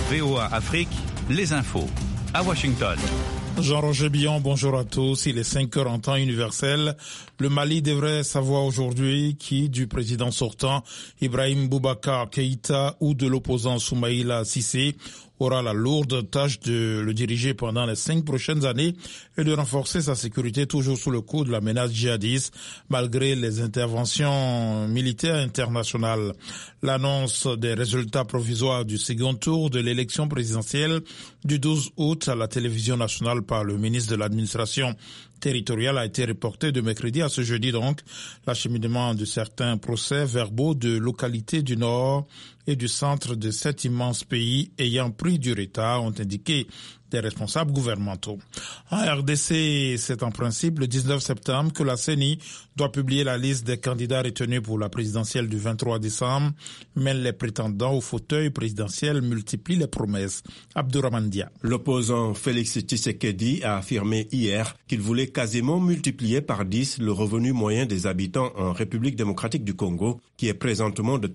VOA Afrique, les infos. À Washington. Jean-Roger Billon, bonjour à tous. Il est 5 heures en temps universel. Le Mali devrait savoir aujourd'hui qui du président sortant Ibrahim Boubacar Keïta ou de l'opposant Soumaïla Cissé aura la lourde tâche de le diriger pendant les 5 prochaines années et de renforcer sa sécurité toujours sous le coup de la menace djihadiste malgré les interventions militaires internationales. L'annonce des résultats provisoires du second tour de l'élection présidentielle du 12 août à la télévision nationale par le ministre de l'administration territoriale a été reportée de mercredi à ce jeudi donc. L'acheminement de certains procès verbaux de localités du nord et du centre de cet immense pays ayant pris du retard ont indiqué des responsables gouvernementaux. En RDC, c'est en principe le 19 septembre que la CENI doit publier la liste des candidats retenus pour la présidentielle du 23 décembre, mais les prétendants au fauteuil présidentiel multiplient les promesses. Abdourahmane Dia. L'opposant Félix Tshisekedi a affirmé hier qu'il voulait quasiment multiplier par 10 le revenu moyen des habitants en République démocratique du Congo, qui est présentement de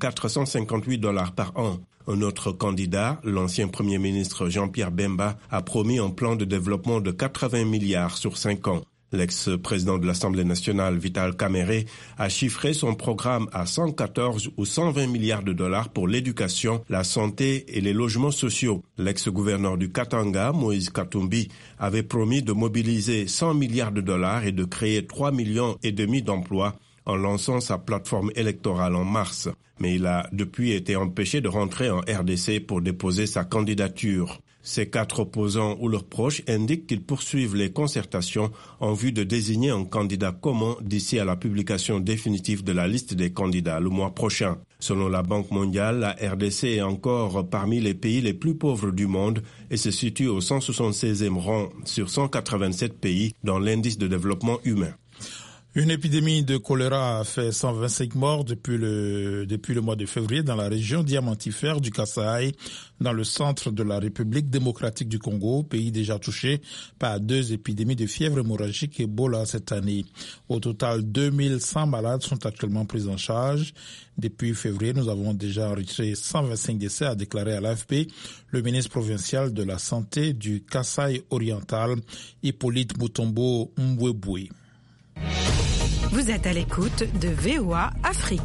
$458 par an. Un autre candidat, l'ancien Premier ministre Jean-Pierre Bemba, a promis un plan de développement de 80 milliards sur 5 ans. L'ex-président de l'Assemblée nationale, Vital Kamerhe, a chiffré son programme à 114 ou 120 milliards de dollars pour l'éducation, la santé et les logements sociaux. L'ex-gouverneur du Katanga, Moïse Katumbi, avait promis de mobiliser 100 milliards de dollars et de créer 3,5 millions d'emplois en lançant sa plateforme électorale en mars. Mais il a depuis été empêché de rentrer en RDC pour déposer sa candidature. Ces 4 opposants ou leurs proches indiquent qu'ils poursuivent les concertations en vue de désigner un candidat commun d'ici à la publication définitive de la liste des candidats le mois prochain. Selon la Banque mondiale, la RDC est encore parmi les pays les plus pauvres du monde et se situe au 176e rang sur 187 pays dans l'indice de développement humain. Une épidémie de choléra a fait 125 morts depuis le mois de février dans la région diamantifère du Kasaï, dans le centre de la République démocratique du Congo, pays déjà touché par 2 épidémies de fièvre hémorragique Ebola cette année. Au total, 2100 malades sont actuellement pris en charge. Depuis février, nous avons déjà enregistré 125 décès, a déclaré à l'AFP le ministre provincial de la Santé du Kasaï oriental, Hippolyte Mutombo Mbwebwe. Vous êtes à l'écoute de VOA Afrique.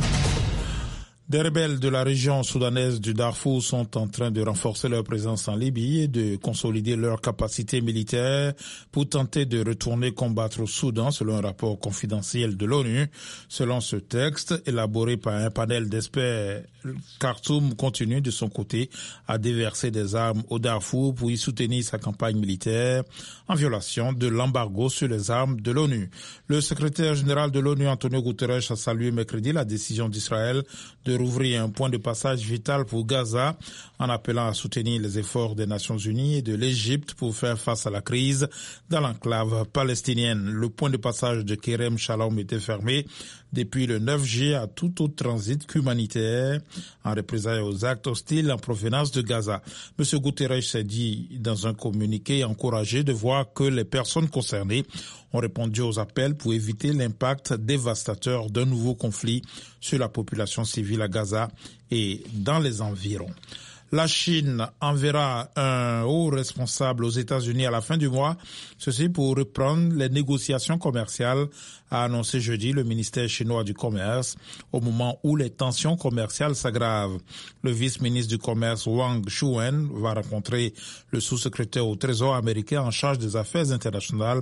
Des rebelles de la région soudanaise du Darfour sont en train de renforcer leur présence en Libye et de consolider leur capacité militaire pour tenter de retourner combattre au Soudan, selon un rapport confidentiel de l'ONU. Selon ce texte, élaboré par un panel d'experts, Khartoum continue de son côté à déverser des armes au Darfour pour y soutenir sa campagne militaire en violation de l'embargo sur les armes de l'ONU. Le secrétaire général de l'ONU, Antonio Guterres, a salué mercredi la décision d'Israël de rouvrir un point de passage vital pour Gaza en appelant à soutenir les efforts des Nations Unies et de l'Égypte pour faire face à la crise dans l'enclave palestinienne. Le point de passage de Kerem Shalom était fermé depuis le 9 juillet à tout autre transit qu'humanitaire en représailles aux actes hostiles en provenance de Gaza. M. Guterres s'est dit dans un communiqué encouragé de voir que les personnes concernées ont répondu aux appels pour éviter l'impact dévastateur d'un nouveau conflit sur la population civile à Gaza et dans les environs. La Chine enverra un haut responsable aux États-Unis à la fin du mois, ceci pour reprendre les négociations commerciales, a annoncé jeudi le ministère chinois du Commerce, au moment où les tensions commerciales s'aggravent. Le vice-ministre du Commerce Wang Shouwen va rencontrer le sous-secrétaire au Trésor américain en charge des affaires internationales,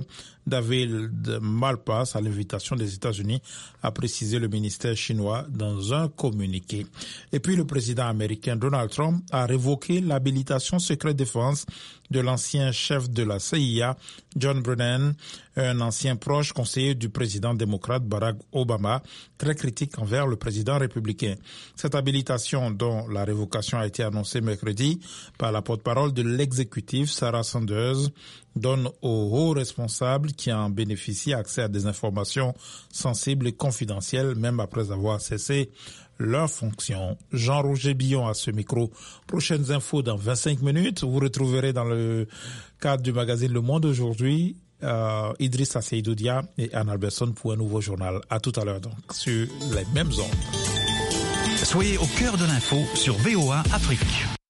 David Malpass, à l'invitation des États-Unis, a précisé le ministère chinois dans un communiqué. Et puis le président américain Donald Trump a révoqué l'habilitation secret défense de l'ancien chef de la CIA, John Brennan, un ancien proche conseiller du président démocrate Barack Obama, très critique envers le président républicain. Cette habilitation, dont la révocation a été annoncée mercredi par la porte-parole de l'exécutif, Sarah Sanders, donne aux hauts responsables qui en bénéficient accès à des informations sensibles et confidentielles, même après avoir cessé leur fonction. Jean-Roger Billon à ce micro. Prochaines infos dans 25 minutes. Vous retrouverez dans le cadre du magazine Le Monde aujourd'hui Idriss Seydoudia et Anne Alberson pour un nouveau journal. À tout à l'heure donc sur les mêmes ondes. Soyez au cœur de l'info sur VOA Afrique.